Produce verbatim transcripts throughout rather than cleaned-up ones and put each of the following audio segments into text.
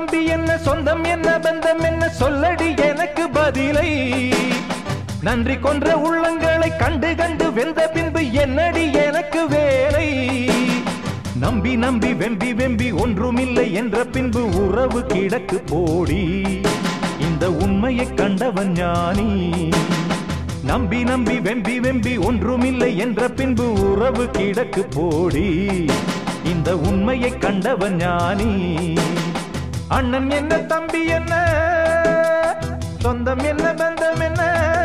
தம்பி என்ன சொந்தம் என்ன பந்தம் என்ன சொல்லடி எனக்கு பதிலை நன்றி கொன்ற உள்ளங்களை கண்டு கண்டு வெந்த பின்பு என்னடி எனக்கு வேலை நம்பி நம்பி வெம்பி வெம்பி ஒன்றுமில்லை என்ற பின்பு உறவு கிடக்கு போடி இந்த உண்மையை கண்டவன் ஞானி நம்பி நம்பி வெம்பி வெம்பி ஒன்றுமில்லை என்ற பின்பு உறவு கிடக்கு போடி இந்த உண்மையை கண்டவன் ஞானி அண்ணன் என்ன தம்பி என்ன சொந்தம் என்ன பந்தம் என்ன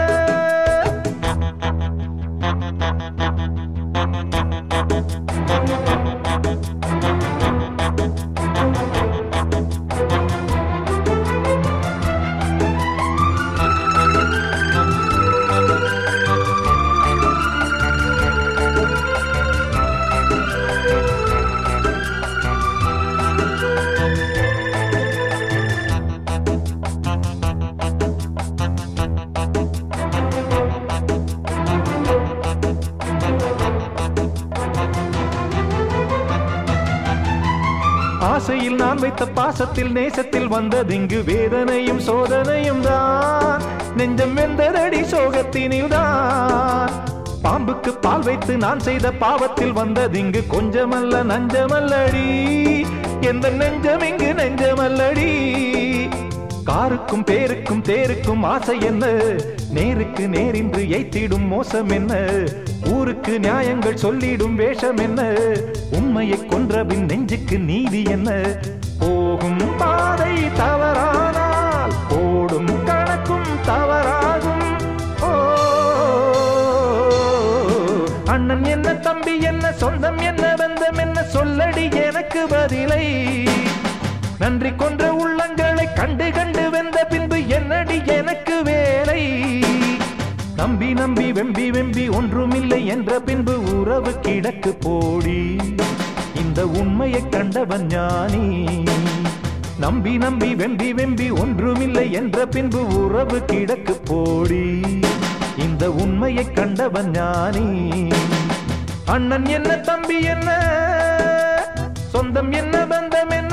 ஆசையில் நான் வைத்த பாசத்தில் நேசத்தில் வந்ததிங்கு வேதனையும் சோதனையும் தான் நெஞ்சம் வெந்ததடி சோகத்தினில் தான் பாம்புக்கு பால் வைத்து நான் செய்த பாவத்தில் வந்ததிங்கு கொஞ்சமல்ல நஞ்சமல்லடி எந்த நெஞ்சம் இங்கு நெஞ்சமல்லடி காருக்கும் பேருக்கும் தேருக்கும் ஆசை என்ன நேருக்கு நேரின்று எய்த்திடும் மோசம் என்ன ஊருக்கு நியாயங்கள் சொல்லிடும் வேஷம் என்ன உண்மையை கொன்றபின் நெஞ்சுக்கு நீதி என்ன போகும் பாதை தவறானால் போடும் கணக்கும் தவறாகும் ஓ அண்ணன் என்ன தம்பி என்ன சொந்தம் என்ன பந்தம் என்ன சொல்லடி எனக்கு பதிலை நன்றி கொன்ற உள்ளங்களை கண்டு கண்டு வெந்த பின்பு என்னடி எனக்கு வேலை நம்பி நம்பி வெம்பி வெம்பி ஒன்றுமில்லை என்ற பின்பு உறவு கிடக்கு போடி இந்த உண்மையை கண்டவன் ஞானி நம்பி நம்பி வெம்பி வெம்பி ஒன்றுமில்லை என்ற பின்பு உறவு கிடக்கு போடி இந்த உண்மையை கண்டவன் ஞானி அண்ணன் என்ன தம்பி என்ன சொந்தம் என்ன பந்தம் என்ன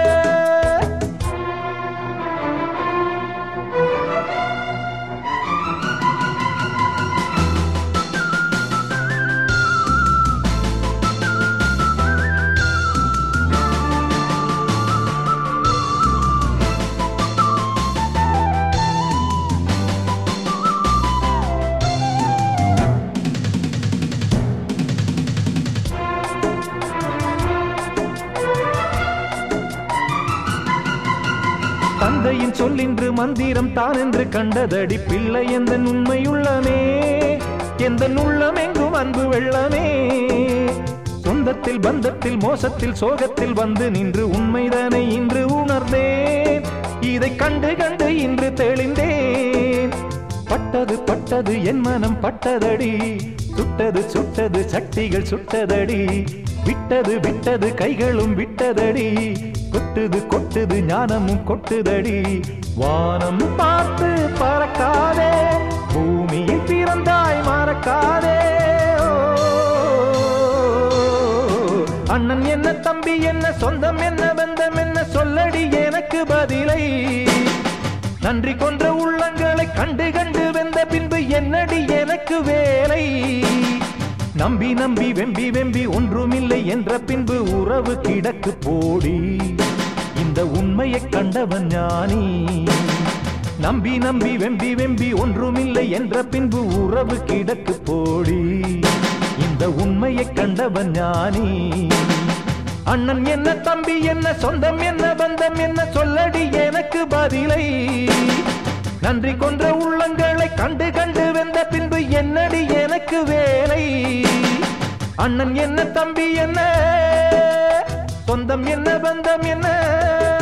தந்தையின் சொல்லின்று மந்திரம் தான் என்று கண்டதடி பிள்ளை எந்த உண்மையுள்ளமே எந்த உள்ளம் எங்கும் அன்பு வெள்ளமே சொந்தத்தில் பந்தத்தில் மோசத்தில் சோகத்தில் வந்து நின்று உண்மைதானே இன்று உணர்ந்தேன் இதை கண்டு கண்டு இன்று தெளிந்தேன் பட்டது பட்டது என் மனம் பட்டதடி சுட்டது சுட்டது சக்திகள் சுட்டதடி விட்டது விட்டது கைகளும் விட்டதடி கொட்டுது கொட்டுது ஞானமும் கொட்டுதடி வானம் பார்த்து பறக்காதே பூமியில் பிறந்தாய் மறக்காதே அண்ணன் என்ன தம்பி என்ன சொந்தம் என்ன பந்தம் என்ன சொல்லடி எனக்கு பதிலை நன்றி கொன்ற உள்ளங்களை கண்டு கண்டு வெந்த பின்பு என்னடி எனக்கு வேலை நம்பி நம்பி வெம்பி வெம்பி ஒன்றுமில்லை என்ற பின்பு உறவு கிடக்கு போடி இந்த உண்மையை கண்டவன் ஞானி நம்பி நம்பி வெம்பி வெம்பி ஒன்றுமில்லை என்ற பின்பு உறவு கிடக்கு போடி இந்த உண்மையை கண்டவன் ஞானி அண்ணன் என்ன தம்பி என்ன சொந்தம் என்ன பந்தம் என்ன சொல்லடி எனக்கு பதிலை நன்றி கொன்ற உள்ளங்களை கண்டு கண்டு வெந்த பின்பு என்னடி எனக்கு வேலை அண்ணன் என்ன தம்பி என்ன சொந்தம் என்ன பந்தம் என்ன